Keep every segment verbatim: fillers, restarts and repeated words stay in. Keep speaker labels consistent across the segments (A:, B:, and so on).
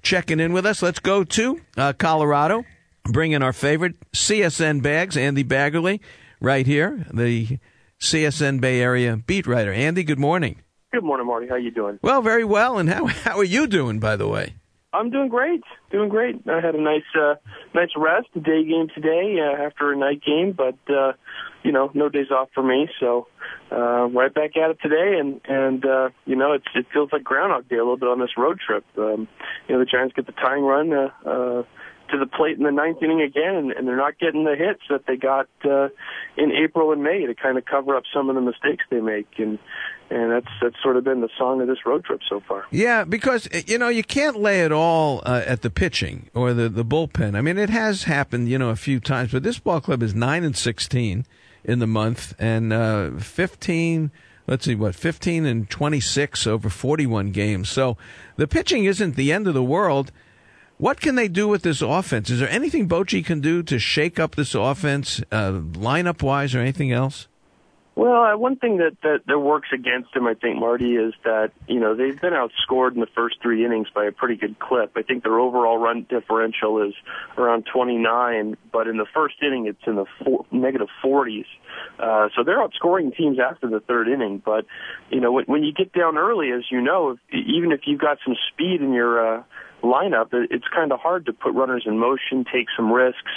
A: checking in with us. Let's go to uh, Colorado, bring in our favorite C S N Bags, Andy Baggerly, right here, the C S N Bay Area beat writer. Andy, good morning.
B: Good morning, Marty. How you doing?
A: Well, very well. And how how are you doing, by the way?
B: I'm doing great. Doing great. I had a nice uh, nice rest, a day game today uh, after a night game, but, uh, you know, no days off for me. So uh, right back at it today, and, and uh, you know, it's, it feels like Groundhog Day a little bit on this road trip. Um, you know, the Giants get the tying run uh, uh, to the plate in the ninth inning again, and, and they're not getting the hits that they got uh, in April and May to kind of cover up some of the mistakes they make. And And that's that's sort of been the song of this road trip so far.
A: Yeah, because, you know, you can't lay it all uh, at the pitching or the, the bullpen. I mean, it has happened, you know, a few times, but this ball club is nine and sixteen in the month and uh, fifteen, let's see, what, fifteen and twenty-six over forty-one games. So the pitching isn't the end of the world. What can they do with this offense? Is there anything Bochy can do to shake up this offense, uh, lineup-wise or anything else?
B: Well, uh, one thing that, that, that works against him, I think, Marty, is that, you know, they've been outscored in the first three innings by a pretty good clip. I think their overall run differential is around twenty-nine, but in the first inning it's in the four, negative forties. Uh, so they're outscoring teams after the third inning. But, you know, when, when you get down early, as you know, if, even if you've got some speed in your uh, lineup, it's kind of hard to put runners in motion, take some risks,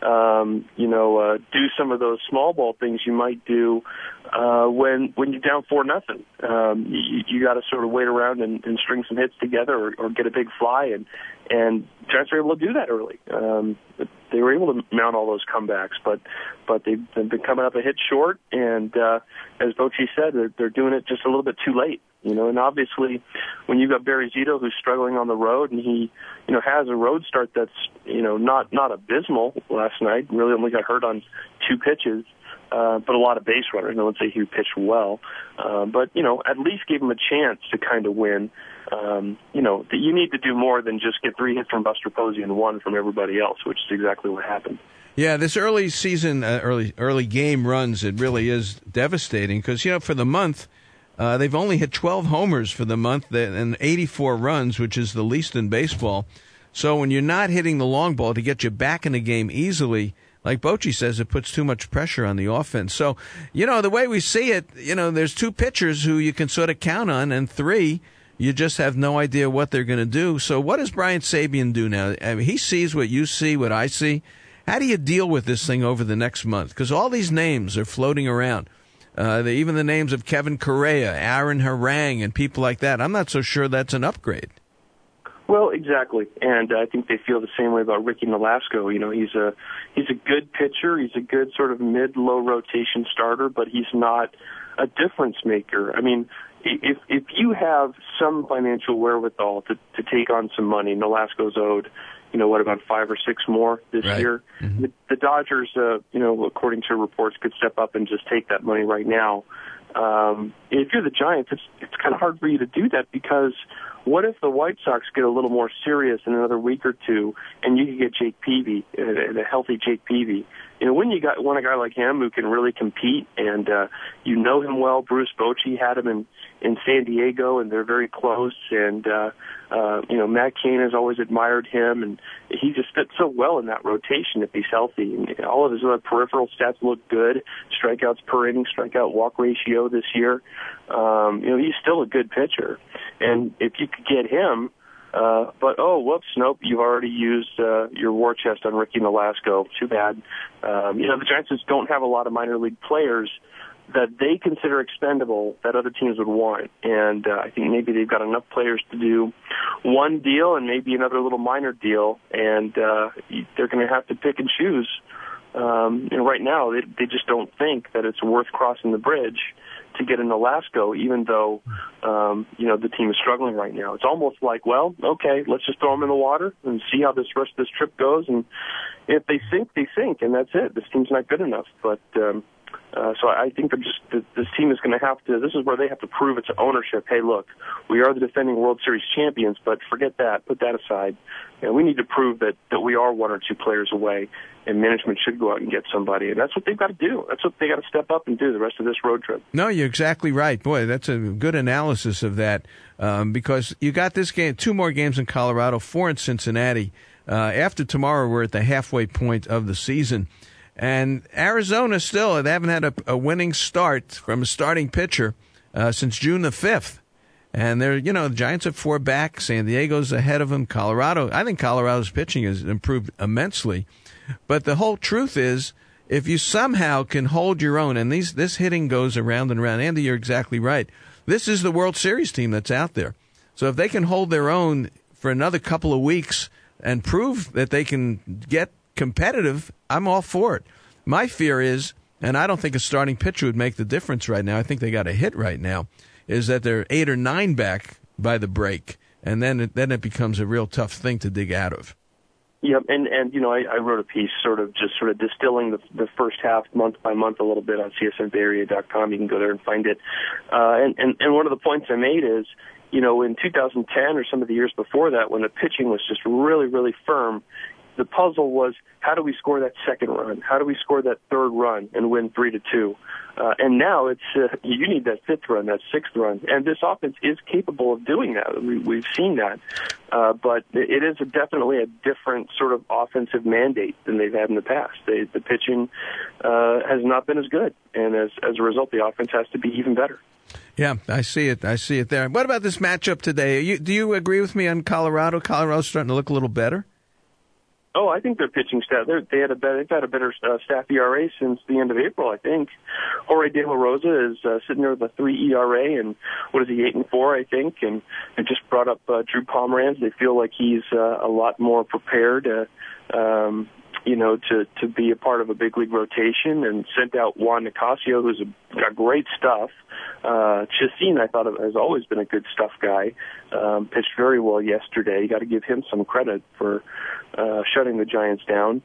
B: um, you know, uh, do some of those small ball things you might do uh, when when you're down four nothing. Um, you you got to sort of wait around and, and string some hits together, or, or get a big fly, and and Giants were able to do that early. Um, they were able to mount all those comebacks, but but they've, they've been coming up a hit short, and uh, as Bochy said, they're, they're doing it just a little bit too late. You know, and obviously, when you've got Barry Zito, who's struggling on the road, and he, you know, has a road start that's, you know, not not abysmal last night. Really only got hurt on two pitches, uh, but a lot of base runners. No one say he pitched well, uh, but you know, at least gave him a chance to kind of win. Um, you know, that you need to do more than just get three hits from Buster Posey and one from everybody else, which is exactly what happened.
A: Yeah, this early season, uh, early early game runs, it really is devastating because, you know, for the month. Uh, they've only hit twelve homers for the month and eighty-four runs, which is the least in baseball. So when you're not hitting the long ball to get you back in the game easily, like Bochy says, it puts too much pressure on the offense. So, you know, the way we see it, you know, there's two pitchers who you can sort of count on, and three, you just have no idea what they're going to do. So what does Brian Sabean do now? I mean, he sees what you see, what I see. How do you deal with this thing over the next month? Because all these names are floating around. Uh, the, even the names of Kevin Correa, Aaron Harang, and people like that. I'm not so sure that's an upgrade.
B: Well, exactly, and I think they feel the same way about Ricky Nolasco. You know, he's a he's a good pitcher. He's a good sort of mid-low rotation starter, but he's not a difference maker. I mean, if if you have some financial wherewithal to to take on some money, Nolasco's owed, you know, what, about five or six more this
A: right.
B: year? Mm-hmm. The, the Dodgers, uh, you know, according to reports, could step up and just take that money right now. Um, if you're the Giants, it's it's kind of hard for you to do that, because what if the White Sox get a little more serious in another week or two, and you can get Jake Peavy, uh, a healthy Jake Peavy? You know, when you got want a guy like him who can really compete, and uh, you know him well. Bruce Bochy had him in, in San Diego, and they're very close. And uh, uh, you know, Matt Cain has always admired him, and he just fits so well in that rotation if he's healthy. And all of his other peripheral stats look good: strikeouts per inning, strikeout walk ratio this year. Um, you know, he's still a good pitcher, and if you could get him. Uh, but, oh, whoops, nope, you've already used uh, your war chest on Ricky Nolasco. Too bad. Um, you know, the Giants just don't have a lot of minor league players that they consider expendable that other teams would want. And uh, I think maybe they've got enough players to do one deal and maybe another little minor deal, and uh, they're going to have to pick and choose. Um, you know, right now, they, they just don't think that it's worth crossing the bridge to get in Nolasco, even though, um, you know, the team is struggling right now. It's almost like, well, okay, let's just throw them in the water and see how this rest of this trip goes. And if they sink, they sink, and that's it. This team's not good enough. But, um, Uh, so I think they're just this team is going to have to. This is where they have to prove its ownership. Hey, look, we are the defending World Series champions, but forget that. Put that aside. You know, we need to prove that that we are one or two players away, and management should go out and get somebody. And that's what they've got to do. That's what they got to step up and do the rest of this road trip.
A: No, you're exactly right. Boy, that's a good analysis of that um, because you got this game, two more games in Colorado, four in Cincinnati. Uh, after tomorrow, we're at the halfway point of the season. And Arizona still, they haven't had a, a winning start from a starting pitcher uh, since June the fifth. And they're, you know, the Giants are four back. San Diego's ahead of them. Colorado, I think Colorado's pitching has improved immensely. But the whole truth is, if you somehow can hold your own, and these this hitting goes around and around. Andy, you're exactly right. This is the World Series team that's out there. So if they can hold their own for another couple of weeks and prove that they can get competitive, I'm all for it. My fear is, and I don't think a starting pitcher would make the difference right now. I think they got a hit right now, is that they're eight or nine back by the break, and then it, then it becomes a real tough thing to dig out of.
B: Yep, and, and you know, I, I wrote a piece sort of just sort of distilling the, the first half month by month a little bit on C S N Bay Area dot com. You can go there and find it. Uh, and, and, and one of the points I made is, you know, in two thousand ten or some of the years before that, when the pitching was just really, really firm, the puzzle was, how do we score that second run? How do we score that third run and win three to two? Uh, and now it's uh, you need that fifth run, that sixth run, and this offense is capable of doing that. We, we've seen that, uh, but it is a, definitely a different sort of offensive mandate than they've had in the past. They, the pitching uh, has not been as good, and as as a result, the offense has to be even better.
A: Yeah, I see it. I see it there. What about this matchup today? You, do you agree with me on Colorado? Colorado's starting to look a little better.
B: Oh, I think their pitching staff, they had a better, they've had a better uh, staff E R A since the end of April, I think. Jorge De La Rosa is uh, sitting there with a three E R A, and what is he, eight and four, I think, and they just brought up uh, Drew Pomeranz. They feel like he's uh, a lot more prepared, uh, um, you know, to, to be a part of a big league rotation, and sent out Juan Nicasio, who's a, got great stuff. Uh, Chacin, I thought, has always been a good stuff guy. Um, pitched very well yesterday. You got to give him some credit for uh, shutting the Giants down.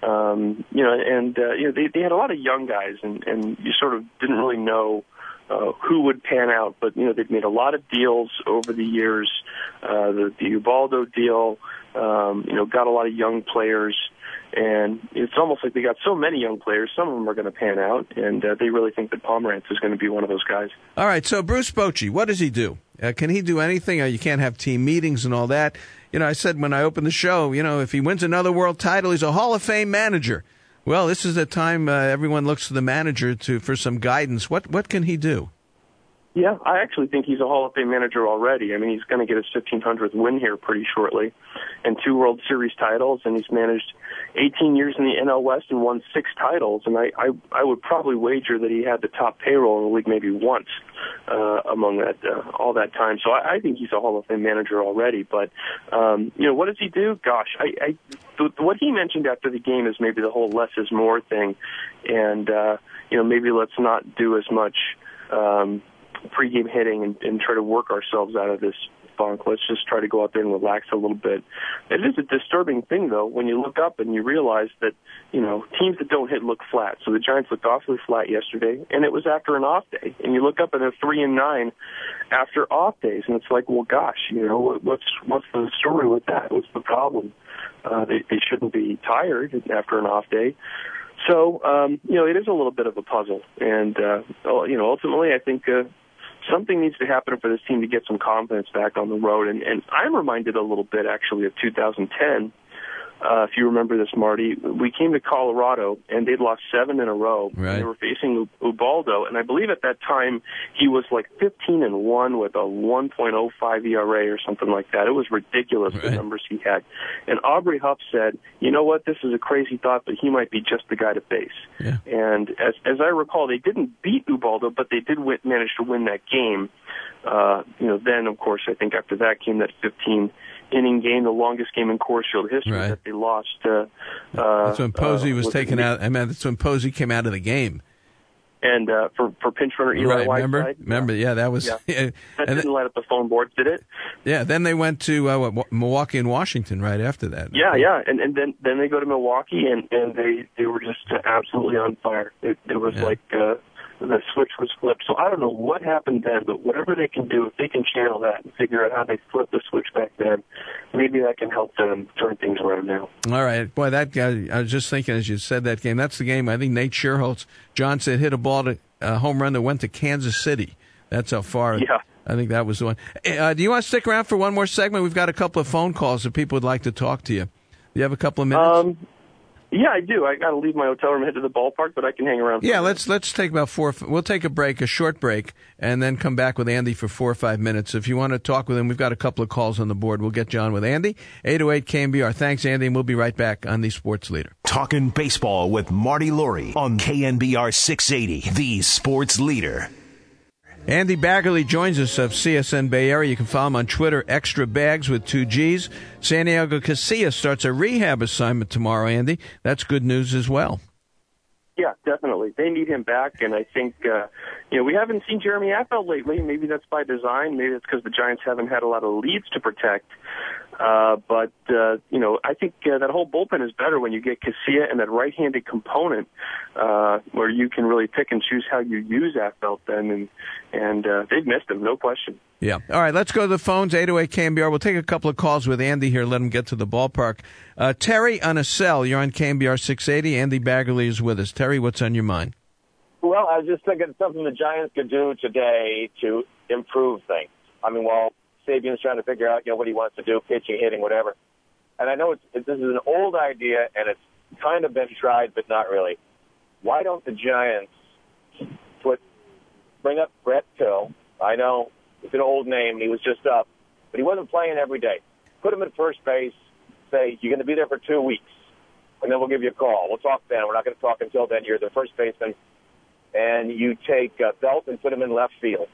B: Um, you know, and uh, you know they, they had a lot of young guys, and, and you sort of didn't really know uh, who would pan out. But you know, they've made a lot of deals over the years. Uh, the, the Ubaldo deal, um, you know, got a lot of young players. And it's almost like they got so many young players, some of them are going to pan out, and uh, they really think that Pomeranz is going to be one of those guys.
A: All right, so Bruce Bochy, what does he do? Uh, can he do anything? Uh, you can't have team meetings and all that. You know, I said when I opened the show, you know, if he wins another world title, he's a Hall of Fame manager. Well, this is the time uh, everyone looks to the manager to for some guidance. What what can he do?
B: Yeah, I actually think he's a Hall of Fame manager already. I mean, he's going to get his fifteen hundredth win here pretty shortly, and two World Series titles, and he's managed eighteen years in the N L West and won six titles, and I, I, I would probably wager that he had the top payroll in the league maybe once uh, among that uh, all that time. So I, I think he's a Hall of Fame manager already, but, um, you know, what does he do? Gosh, I, I th- what he mentioned after the game is maybe the whole less is more thing, and, uh, you know, maybe let's not do as much um, pregame hitting and, and try to work ourselves out of this funk. Let's just try to go out there and relax a little bit. It is a disturbing thing, though, when you look up and you realize that, you know, teams that don't hit look flat. So the Giants looked awfully flat yesterday, and it was after an off day. And you look up and they're three and nine after off days, and it's like, well, gosh, you know, what's what's the story with that? What's the problem? Uh, they, they shouldn't be tired after an off day. So, um, you know, it is a little bit of a puzzle. And, uh, you know, ultimately, I think uh, something needs to happen for this team to get some confidence back on the road. And, and I'm reminded a little bit, actually, of two thousand ten. Uh, if you remember this, Marty, we came to Colorado, and they'd lost seven in a row.
A: Right.
B: And they were facing Ubaldo, and I believe at that time he was like fifteen and one with a one point oh five E R A or something like that. It was ridiculous, right, the numbers he had. And Aubrey Huff said, you know what, this is a crazy thought, but he might be just the guy to face.
A: Yeah.
B: And as, as I recall, they didn't beat Ubaldo, but they did win, manage to win that game. Uh, you know, then, of course, I think after that came that fifteen-inning game, the longest game in Coors Field history, right, that they lost. Uh,
A: that's when Posey
B: uh,
A: was taken
B: it,
A: out. I mean, that's when Posey came out of the game.
B: and uh, for for pinch runner Eli
A: right,
B: Whiteside.
A: Remember, remember, yeah, that was.
B: Yeah.
A: Yeah.
B: That
A: and
B: didn't light up the phone boards, did it?
A: Yeah, then they went to uh, what, Milwaukee and Washington right after that.
B: Yeah, yeah, and and then then they go to Milwaukee, and and they they were just absolutely on fire. It, it was
A: Yeah.
B: like. Uh, The switch was flipped. So I don't know what happened then, but whatever they can do, if they can channel that and figure out how they flip the switch back then, maybe that can help them turn things around now.
A: All right. Boy, that guy, I was just thinking as you said that game, that's the game. I think Nate Scherholtz, John said, hit a ball to a home run that went to Kansas City. That's how far.
B: Yeah.
A: I think that was the one. Uh, do you want to stick around for one more segment? We've got a couple of phone calls that people would like to talk to you. Do you have a couple of minutes?
B: Um, Yeah, I do. I got to leave my hotel room, head to the ballpark, but I can hang around.
A: Yeah, let's let's take about four. We'll take a break, a short break, and then come back with Andy for four or five minutes. If you want to talk with him, we've got a couple of calls on the board. We'll get John with Andy. eight oh eight K M B R. Thanks, Andy, and we'll be right back on the Sports Leader.
C: Talking baseball with Marty Lurie on K N B R six eighty, the Sports Leader.
A: Andy Baggerly joins us of C S N Bay Area. You can follow him on Twitter, Extra Bags with two G's. Santiago Casillas starts a rehab assignment tomorrow, Andy. That's good news as well.
B: Yeah, definitely. They need him back, and I think, uh, you know, we haven't seen Jeremy Affeldt lately. Maybe that's by design. Maybe it's because the Giants haven't had a lot of leads to protect. Uh, but, uh, you know, I think uh, that whole bullpen is better when you get Casilla and that right-handed component uh, where you can really pick and choose how you use Affeldt then, and, and uh, they've missed him, no question.
A: Yeah. All right, let's go to the phones, eight oh eight K M B R. We'll take a couple of calls with Andy here, let him get to the ballpark. Uh, Terry on a cell, you're on K M B R six eighty. Andy Baggerly is with us. Terry, what's on your mind?
D: Well, I was just thinking something the Giants could do today to improve things. I mean, while Sabian's trying to figure out, you know, what he wants to do, pitching, hitting, whatever. And I know it's, it, this is an old idea, and it's kind of been tried, but not really. Why don't the Giants put bring up Brett Pill? I know it's an old name, and he was just up, but he wasn't playing every day. Put him at first base, say, you're going to be there for two weeks, and then we'll give you a call. We'll talk then. We're not going to talk until then. You're the first baseman. And you take uh, Belt and put him in left field.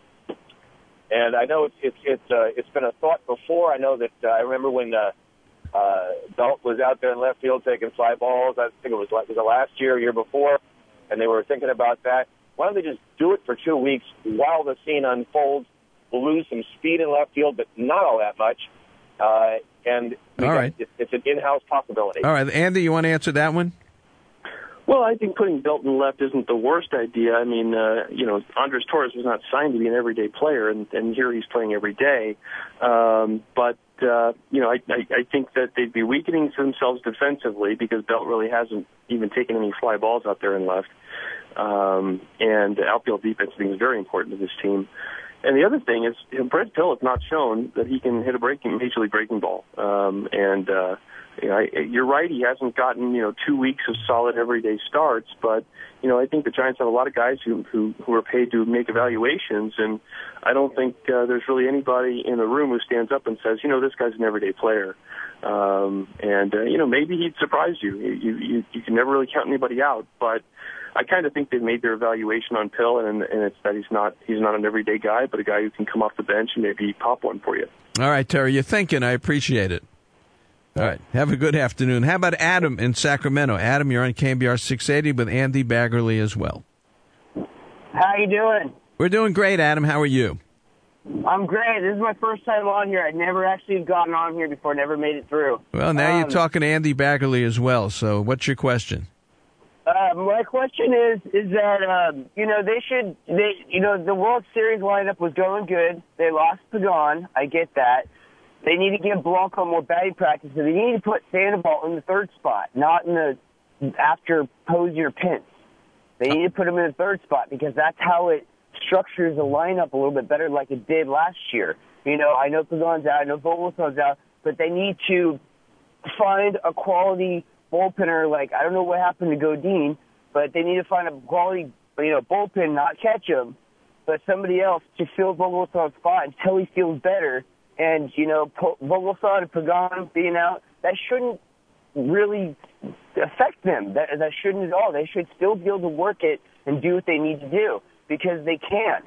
D: And I know it's it's it's, uh, it's been a thought before. I know that uh, I remember when uh, uh, Belt was out there in left field taking fly balls. I think it was, was it last year, year before, and they were thinking about that. Why don't they just do it for two weeks while the scene unfolds? We'll lose some speed in left field, but not all that much. Uh, and
A: all
D: got,
A: right.
D: it's, it's an in-house possibility.
A: All right, Andy, you want to answer that one?
B: Well, I think putting Belton left isn't the worst idea. I mean, uh, you know, Andres Torres was not signed to be an everyday player, and, and here he's playing every day. Um, but, uh, you know, I, I, I think that they'd be weakening themselves defensively because Belt really hasn't even taken any fly balls out there in left. Um, and outfield defense, I think, is very important to this team. And the other thing is, you know, Brett Pill has not shown that he can hit a breaking, major league breaking ball. Um, and, uh, you know, I, you're right, he hasn't gotten, you know, two weeks of solid everyday starts, but, you know, I think the Giants have a lot of guys who, who, who are paid to make evaluations, and I don't think uh, there's really anybody in the room who stands up and says, you know, this guy's an everyday player. Um, and, uh, you know, maybe he'd surprise you. You, you. you can never really count anybody out, but I kind of think they've made their evaluation on Pill, and, and it's that he's not he's not an everyday guy, but a guy who can come off the bench and maybe pop one for you.
A: All right, Terry, you're thinking. I appreciate it. All right, have a good afternoon. How about Adam in Sacramento? Adam, you're on K M B R six eighty with Andy Baggerly as well.
E: How you doing?
A: We're doing great, Adam. How are you?
E: I'm great. This is my first time on here. I'd never actually gotten on here before, never made it through.
A: Well, now
E: um,
A: you're talking to Andy Baggerly as well, so what's your question?
E: Uh, my question is, is that, um, you know, they should, they, you know, the World Series lineup was going good. They lost Pagan. I get that. They need to give Blanco more batting practice, and they need to put Sandoval in the third spot, not in the after Posey or Pence. They need to put him in the third spot because that's how it structures the lineup a little bit better like it did last year. You know, I know Pagan's out, I know Vogelson's out, but they need to find a quality bullpenner. Like, I don't know what happened to Godin, but they need to find a quality, you know, bullpen, not catch him, but somebody else to fill Vogelson's spot until he feels better. And, you know, Vogelson and Pagan being out, that shouldn't really affect them. That, that shouldn't at all. They should still be able to work it and do what they need to do because they can.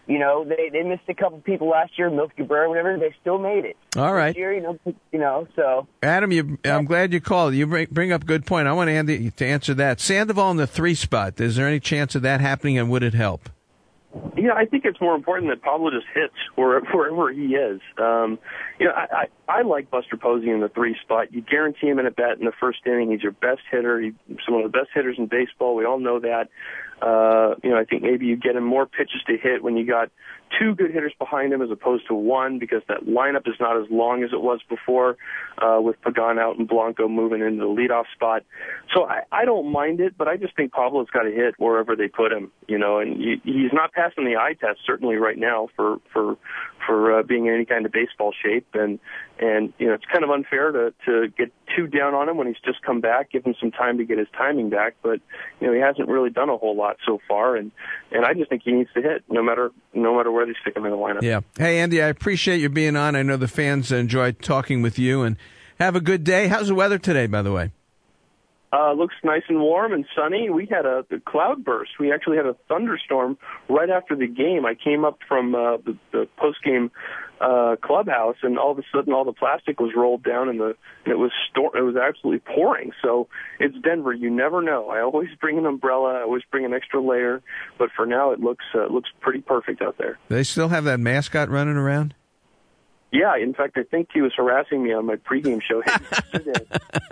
E: You know, they they missed a couple people last year, Milk Cabrera, whatever. They still made it.
A: All right.
E: This year, you know, you know, so.
A: Adam, you, I'm glad you called. You bring, bring up a good point. I want Andy to answer that. Sandoval in the three spot. Is there any chance of that happening, and would it help?
B: Yeah, I think it's more important that Pablo just hits wherever, wherever he is. Um, you know, I, I, I like Buster Posey in the three spot. You guarantee him in a bat in the first inning. He's your best hitter. He's one of the best hitters in baseball. We all know that. Uh, you know, I think maybe you get him more pitches to hit when you got two good hitters behind him as opposed to one, because that lineup is not as long as it was before, uh, with Pagan out and Blanco moving into the leadoff spot. So I, I don't mind it, but I just think Pablo's got to hit wherever they put him, you know, and he, he's not passing the eye test certainly right now for, for, for, uh, being in any kind of baseball shape. And, and, you know, it's kind of unfair to, to get too down on him when he's just come back, give him some time to get his timing back. But, you know, he hasn't really done a whole lot so far. And, and I just think he needs to hit no matter, no matter where they stick him in the lineup.
A: Yeah. Hey, Andy, I appreciate you being on. I know the fans enjoy talking with you, and have a good day. How's the weather today, by the way?
B: Uh, looks nice and warm and sunny. We had a, a cloud burst. We actually had a thunderstorm right after the game. I came up from uh, the, the post-game uh, clubhouse, and all of a sudden, all the plastic was rolled down, and the and it was stor- it was absolutely pouring. So it's Denver. You never know. I always bring an umbrella. I always bring an extra layer. But for now, it looks uh, looks pretty perfect out there.
A: Do they still have that mascot running around?
B: Yeah. In fact, I think he was harassing me on my pregame show yesterday.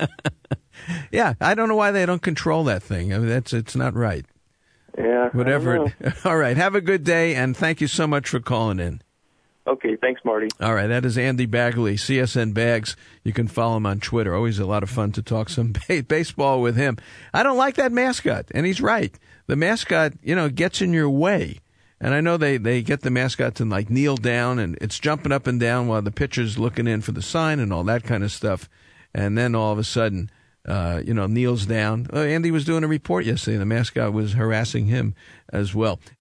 A: Yeah, I don't know why they don't control that thing. I mean, that's it's not right.
B: Yeah.
A: Whatever. It, all right. Have a good day, and thank you so much for calling in.
B: Okay. Thanks, Marty.
A: All right. That is Andy Bagley, C S N Bags. You can follow him on Twitter. Always a lot of fun to talk some baseball with him. I don't like that mascot, and he's right. The mascot, you know, gets in your way. And I know they, they get the mascot to, like, kneel down, and it's jumping up and down while the pitcher's looking in for the sign and all that kind of stuff. And then all of a sudden, Uh, you know, kneels down. Uh, Andy was doing a report yesterday. The mascot was harassing him as well.